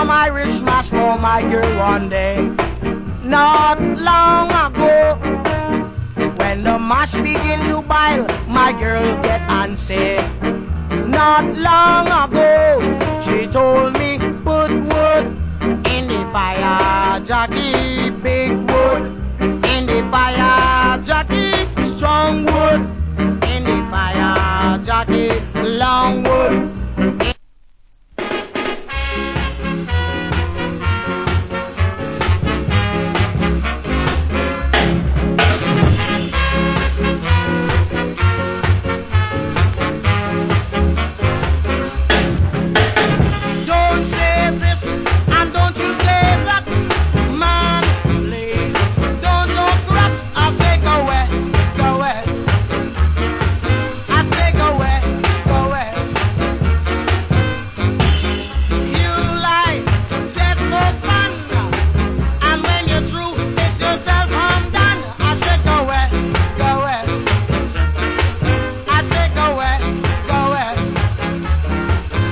some Irish mash for my girl one day. Not long ago, when the mash begin to boil, my girl get antsy. Not long ago, she told me, put wood in the fire, Jackie, big wood in the fire, Jackie, strong wood in the fire, Jackie, long wood